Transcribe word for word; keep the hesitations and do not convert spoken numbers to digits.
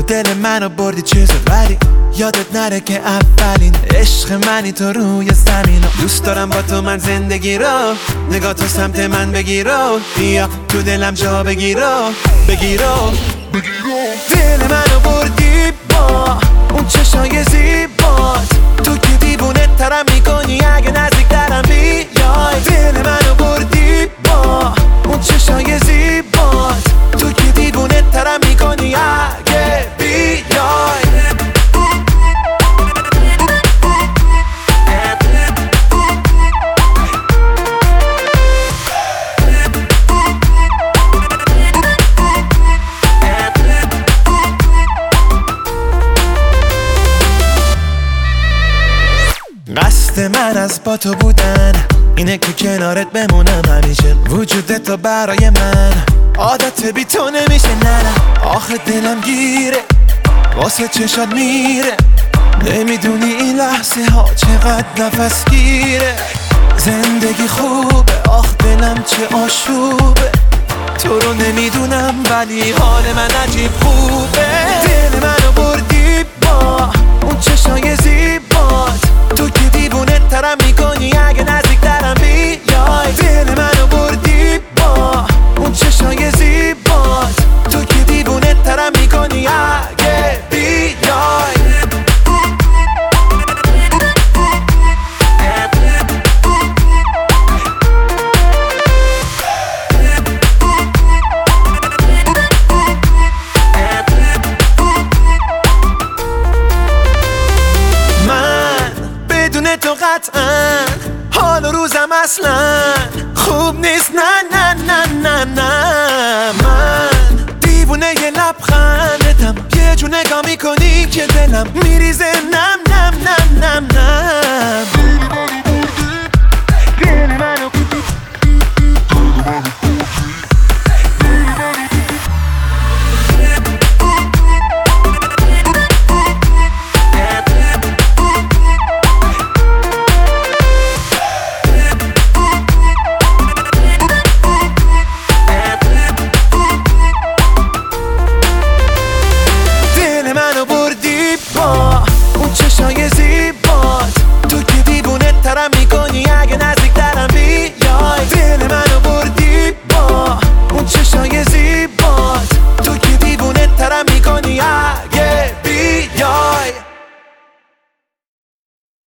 دل منو بردی چیزت، ولی یادت نره که اولین عشق منی تو روی زمین. دوست دارم با تو من زندگی رو، نگاه تو سمت من بگیرو، بیا تو دلم جا بگیرو بگیرو دل منو بردی با اون چشای زیبات، تو که دیوونه ترم میکنی اگه نزدیک ترم بیای. دل منو بردی با اون چشای زیبات، تو که دیوونه ترم میکنی اگه بیای. قصد من از با تو بودن اینه که کنارت بمونم همیشه. وجود تو برای من عادت بی تو نمیشه. نه نه آخه دلم گیره واسه چشات میره، نمیدونی این لحظه ها چقدر نفس گیره. زندگی خوبه آخ دلم چه آشوبه، تو رو نمیدونم ولی حال من عجیب خوبه. دل منو بردی با اون چشای زیبات، تو که دیوونه ترم میکنی اگه نزدیک ترم بیای. دل منو بردی با اون چشای زیبات، تو که دیوونه ترم میکنی اگه بیای. تو قطعا حال و روزم اصلا خوب نیست. نه نه نه نه نه من دیوونه یه لبخندتم، یه جو نگاه میکنی که دلم میریزه نم نم نم نم نم. دل منو اون چشای